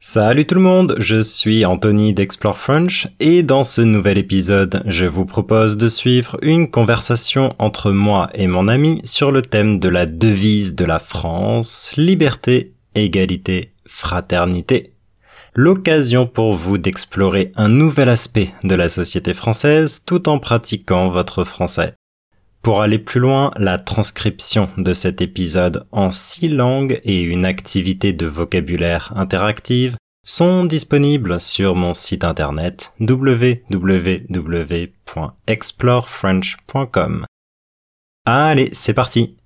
Salut tout le monde, je suis Anthony d'Explore French et dans ce nouvel épisode, je vous propose de suivre une conversation entre moi et mon ami sur le thème de la devise de la France, liberté, égalité, fraternité. L'occasion pour vous d'explorer un nouvel aspect de la société française tout en pratiquant votre français. Pour aller plus loin, la transcription de cet épisode en 6 langues et une activité de vocabulaire interactive sont disponibles sur mon site internet www.explorefrench.com. Allez, c'est parti!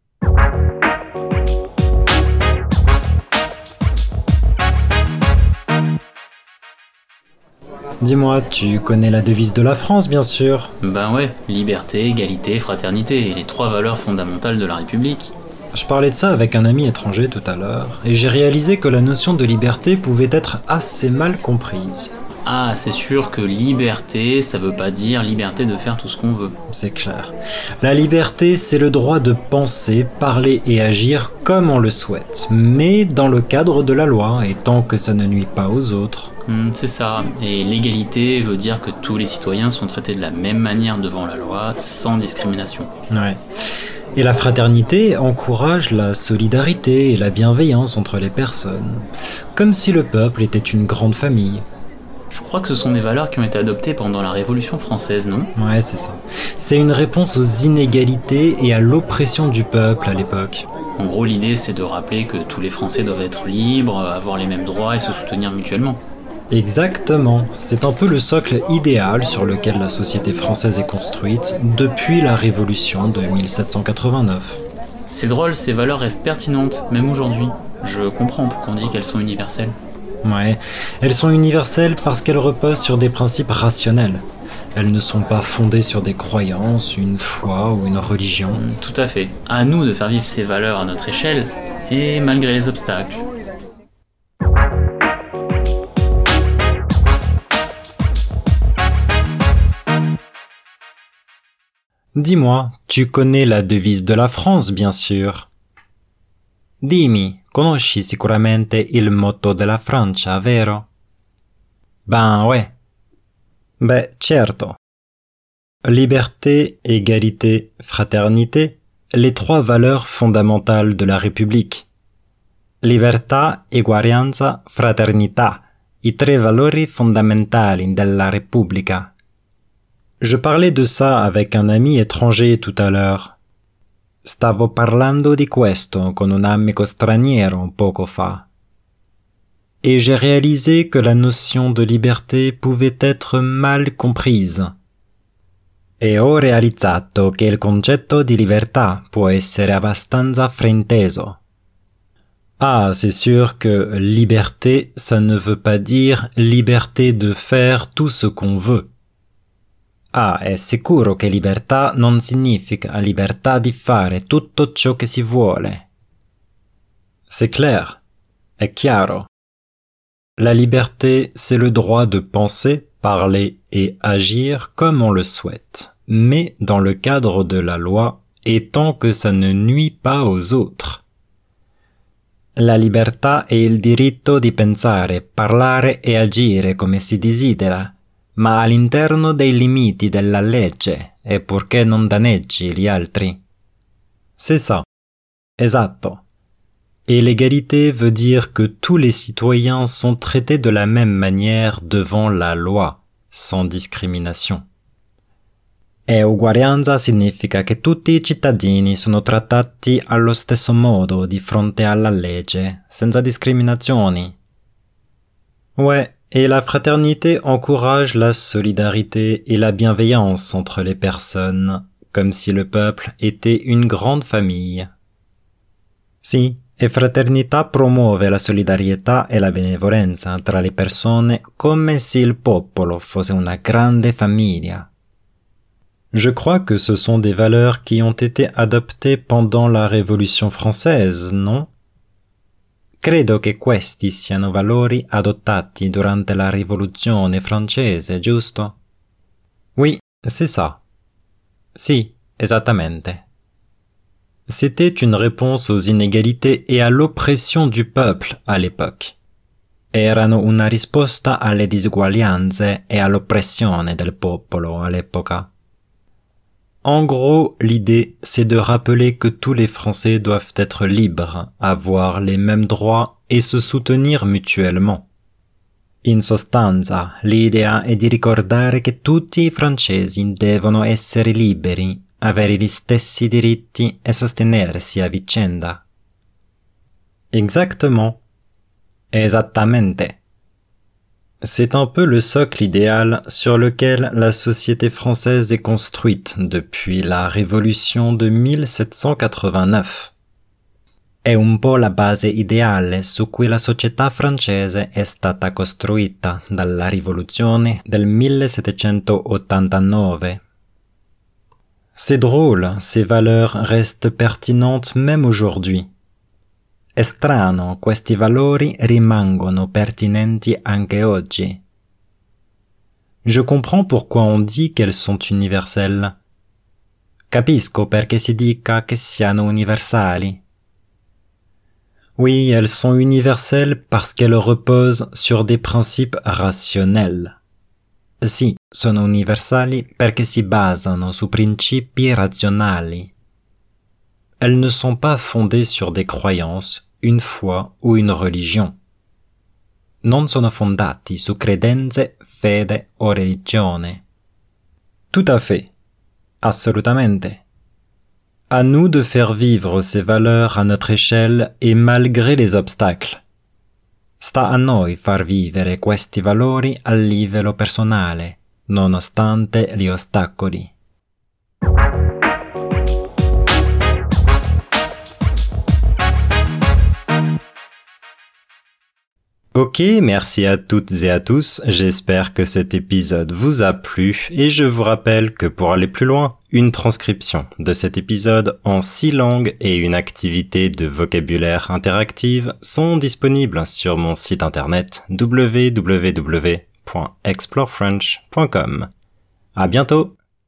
Dis-moi, tu connais la devise de la France, bien sûr. Ben ouais, liberté, égalité, fraternité, les 3 valeurs fondamentales de la République. Je parlais de ça avec un ami étranger tout à l'heure, et j'ai réalisé que la notion de liberté pouvait être assez mal comprise. Ah, c'est sûr que liberté, ça veut pas dire liberté de faire tout ce qu'on veut. C'est clair. La liberté, c'est le droit de penser, parler et agir comme on le souhaite, mais dans le cadre de la loi, et tant que ça ne nuit pas aux autres. C'est ça, et l'égalité veut dire que tous les citoyens sont traités de la même manière devant la loi, sans discrimination. Ouais. Et la fraternité encourage la solidarité et la bienveillance entre les personnes, comme si le peuple était une grande famille. Je crois que ce sont des valeurs qui ont été adoptées pendant la Révolution française, non ? Ouais, c'est ça. C'est une réponse aux inégalités et à l'oppression du peuple à l'époque. En gros, l'idée, c'est de rappeler que tous les Français doivent être libres, avoir les mêmes droits et se soutenir mutuellement. Exactement. C'est un peu le socle idéal sur lequel la société française est construite depuis la Révolution de 1789. C'est drôle, ces valeurs restent pertinentes, même aujourd'hui. Je comprends pourquoi on dit qu'elles sont universelles. Ouais, elles sont universelles parce qu'elles reposent sur des principes rationnels. Elles ne sont pas fondées sur des croyances, une foi ou une religion. Tout à fait. À nous de faire vivre ces valeurs à notre échelle, et malgré les obstacles. Dis-moi, tu connais la devise de la France, bien sûr. Dimmi, conosci sicuramente il motto della Francia, vero? Ben ouais. Beh, certo. Liberté, égalité, fraternité, les 3 valeurs fondamentales de la République. Libertà, eguaglianza, fraternità, i 3 valori fondamentali della Repubblica. Je parlais de ça avec un ami étranger tout à l'heure. Stavo parlando di questo con un amico straniero poco fa. Et j'ai réalisé que la notion de liberté pouvait être mal comprise. E ho realizzato che il concetto di libertà può essere abbastanza frainteso. Ah, c'est sûr que liberté, ça ne veut pas dire liberté de faire tout ce qu'on veut. Ah, è sicuro che libertà non significa libertà di fare tutto ciò che si vuole. C'est clair, è chiaro. La liberté, c'est le droit de penser, parler et agir comme on le souhaite, mais dans le cadre de la loi et tant que ça ne nuit pas aux autres. La libertà è il diritto di pensare, parlare e agire come si desidera, ma all'interno dei limiti della legge e purché non danneggi gli altri. C'est ça. Esatto. Et l'égalité veut dire que tous les citoyens sont traités de la même manière devant la loi, sans discrimination. E uguaglianza significa che tutti i cittadini sono trattati allo stesso modo di fronte alla legge, senza discriminazioni. Ouais. Et la fraternité encourage la solidarité et la bienveillance entre les personnes, comme si le peuple était une grande famille. Sì, e fraternità promuove la solidarietà e la benevolenza tra le persone come se il popolo fosse una grande famiglia. Je crois que ce sont des valeurs qui ont été adoptées pendant la Révolution française, non? Credo che questi siano valori adottati durante la Rivoluzione francese, giusto? Oui, c'est ça. Si, esattamente. C'était une réponse aux inégalités et à l'oppression du peuple à l'époque. erano una risposta alle disuguaglianze e all'oppressione del popolo all'epoca. En gros, l'idée, c'est de rappeler que tous les Français doivent être libres, avoir les mêmes droits et se soutenir mutuellement. In sostanza, l'idea è di ricordare che tutti i francesi devono essere liberi, avere gli stessi diritti e sostenersi a vicenda. Exactement. Exactamente. C'est un peu le socle idéal sur lequel la société française est construite depuis la Révolution de 1789. È un po' la base ideale su cui la società francese è stata costruita dalla rivoluzione del 1789. C'est drôle, ces valeurs restent pertinentes même aujourd'hui. È strano, questi valori rimangono pertinenti anche oggi. Je comprends pourquoi on dit qu'elles sont universelles. Capisco perché si dica che siano universali. Oui, elles sont universelles parce qu'elles reposent sur des principes rationnels. Sì, sono universali perché si basano su principi razionali. Elles ne sont pas fondées sur des croyances, une foi ou une religion. Non sono fondati su credenze, fede o religione. Tout à fait. Assolutamente. À nous de faire vivre ces valeurs à notre échelle et malgré les obstacles. Sta a noi far vivere questi valori a livello personale, nonostante gli ostacoli. Ok, merci à toutes et à tous, j'espère que cet épisode vous a plu et je vous rappelle que pour aller plus loin, une transcription de cet épisode en 6 langues et une activité de vocabulaire interactive sont disponibles sur mon site internet www.explorefrench.com. À bientôt!